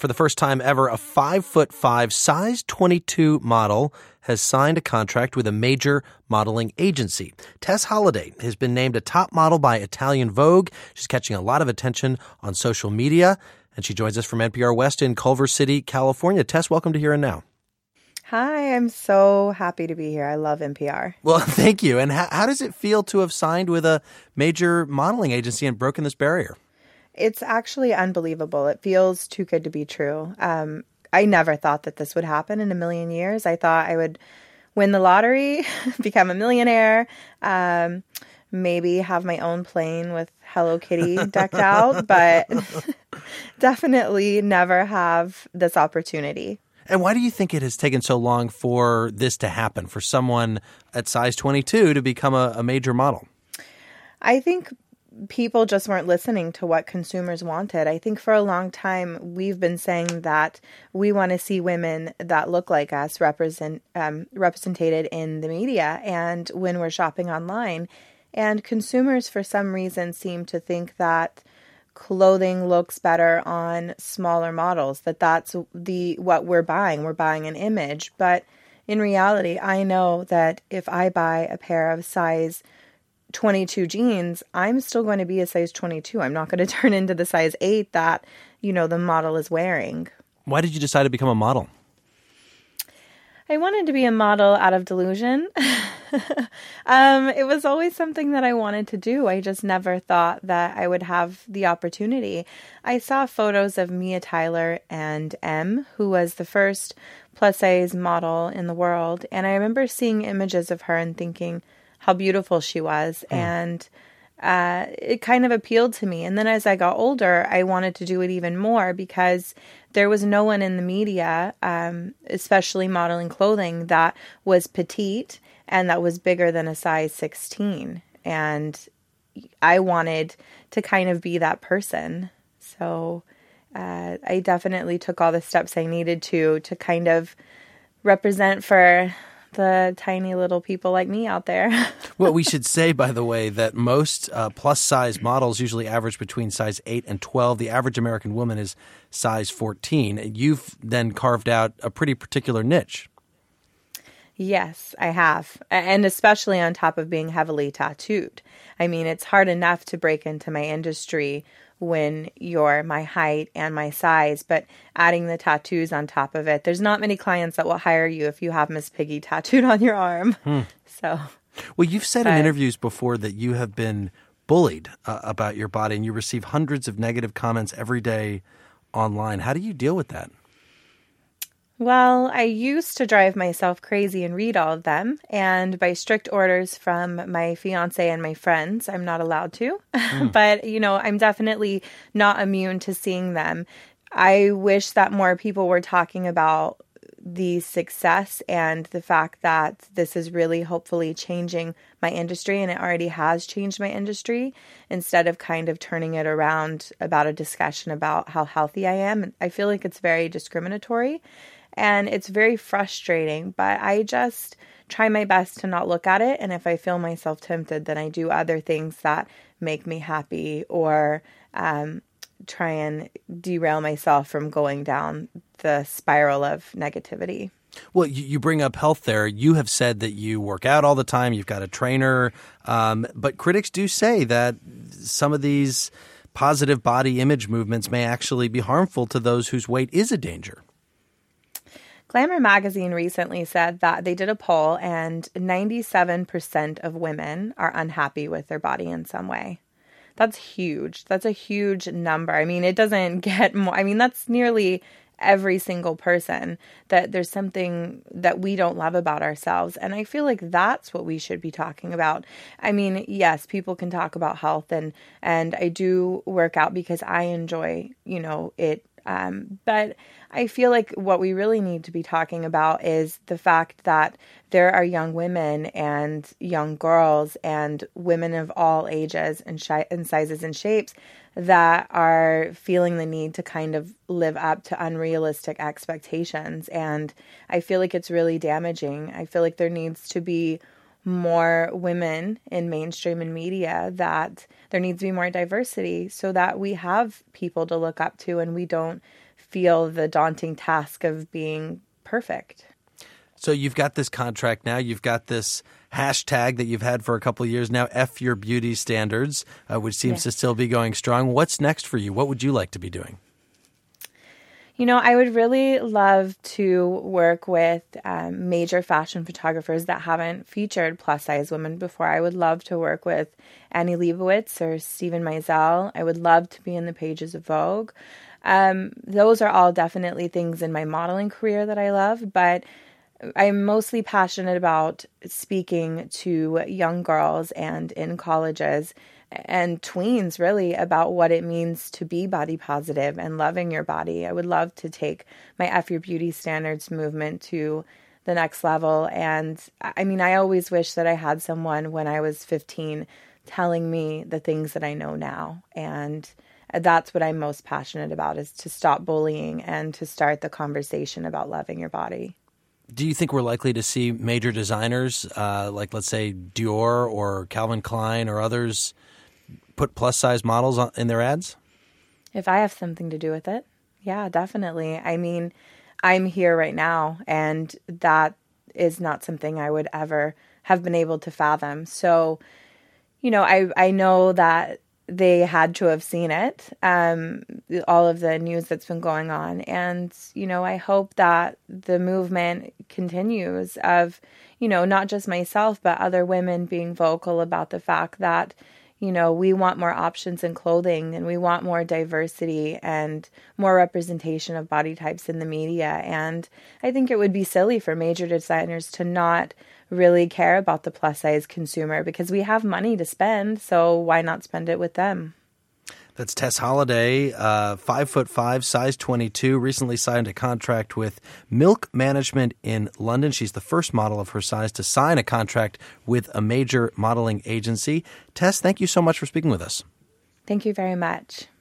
For the first time ever, a 5'5", size 22 model has signed a contract with a major modeling agency. Tess Holliday has been named a top model by Italian Vogue. She's catching a lot of attention on social media, and she joins us from NPR West in Culver City, California. Tess, welcome to Here and Now. Hi, I'm so happy to be here. I love NPR. Well, thank you. And how does it feel to have signed with a major modeling agency and broken this barrier? It's actually unbelievable. It feels too good to be true. I never thought that this would happen in a million years. I thought I would win the lottery, become a millionaire, maybe have my own plane with Hello Kitty decked out, but definitely never have this opportunity. And why do you think it has taken so long for this to happen, for someone at size 22 to become a major model? I think people just weren't listening to what consumers wanted. I think for a long time, we've been saying that we want to see women that look like us represented in the media and when we're shopping online. And consumers, for some reason, seem to think that clothing looks better on smaller models, that's what we're buying. We're buying an image. But in reality, I know that if I buy a pair of size 22 jeans, I'm still going to be a size 22. I'm not going to turn into the size 8 that, the model is wearing. Why did you decide to become a model? I wanted to be a model out of delusion. It was always something that I wanted to do. I just never thought that I would have the opportunity. I saw photos of Mia Tyler and M, who was the first plus-size model in the world. And I remember seeing images of her and thinking how beautiful she was. And it kind of appealed to me. And then as I got older, I wanted to do it even more because there was no one in the media, especially modeling clothing, that was petite and that was bigger than a size 16. And I wanted to kind of be that person. So I definitely took all the steps I needed to kind of represent for the tiny little people like me out there. Well, we should say, by the way, that most plus-size models usually average between size 8 and 12. The average American woman is size 14. You've then carved out a pretty particular niche. Yes, I have. And especially on top of being heavily tattooed. I mean, it's hard enough to break into my industry when you're my height and my size, but adding the tattoos on top of it, there's not many clients that will hire you if you have Miss Piggy tattooed on your arm. So, well, you've said in interviews before that you have been bullied about your body and you receive hundreds of negative comments every day online. How do you deal with that? Well, I used to drive myself crazy and read all of them. And by strict orders from my fiance and my friends, I'm not allowed to. But, I'm definitely not immune to seeing them. I wish that more people were talking about the success and the fact that this is really hopefully changing my industry. And it already has changed my industry, instead of kind of turning it around about a discussion about how healthy I am. I feel like it's very discriminatory. And it's very frustrating, but I just try my best to not look at it. And if I feel myself tempted, then I do other things that make me happy or try and derail myself from going down the spiral of negativity. Well, you bring up health there. You have said that you work out all the time. You've got a trainer. But critics do say that some of these positive body image movements may actually be harmful to those whose weight is a danger. Glamour magazine recently said that they did a poll and 97% of women are unhappy with their body in some way. That's huge. That's a huge number. I mean, it doesn't get more. I mean, that's nearly every single person, that there's something that we don't love about ourselves. And I feel like that's what we should be talking about. I mean, yes, people can talk about health and I do work out because I enjoy, it. But I feel like what we really need to be talking about is the fact that there are young women and young girls and women of all ages and sizes and shapes that are feeling the need to kind of live up to unrealistic expectations. And I feel like it's really damaging. I feel like there needs to be more women in mainstream and media, that there needs to be more diversity so that we have people to look up to and we don't feel the daunting task of being perfect. So you've got this contract now. You've got this hashtag that you've had for a couple of years now, F Your Beauty Standards, which seems to still be going strong. What's next for you? What would you like to be doing? You know, I would really love to work with major fashion photographers that haven't featured plus-size women before. I would love to work with Annie Leibovitz or Steven Meisel. I would love to be in the pages of Vogue. Those are all definitely things in my modeling career that I love, but I'm mostly passionate about speaking to young girls and in colleges and tweens, really, about what it means to be body positive and loving your body. I would love to take my F Your Beauty Standards movement to the next level. And I mean, I always wish that I had someone when I was 15 telling me the things that I know now. And that's what I'm most passionate about, is to stop bullying and to start the conversation about loving your body. Do you think we're likely to see major designers like, let's say, Dior or Calvin Klein or others put plus-size models in their ads? If I have something to do with it, yeah, definitely. I mean, I'm here right now, and that is not something I would ever have been able to fathom. So, you know, I know that they had to have seen it, all of the news that's been going on. And, you know, I hope that the movement continues of, you know, not just myself, but other women being vocal about the fact that, you know, we want more options in clothing, and we want more diversity and more representation of body types in the media. And I think it would be silly for major designers to not really care about the plus size consumer, because we have money to spend. So why not spend it with them? That's Tess Holliday, 5'5", size 22, recently signed a contract with Milk Management in London. She's the first model of her size to sign a contract with a major modeling agency. Tess, thank you so much for speaking with us. Thank you very much.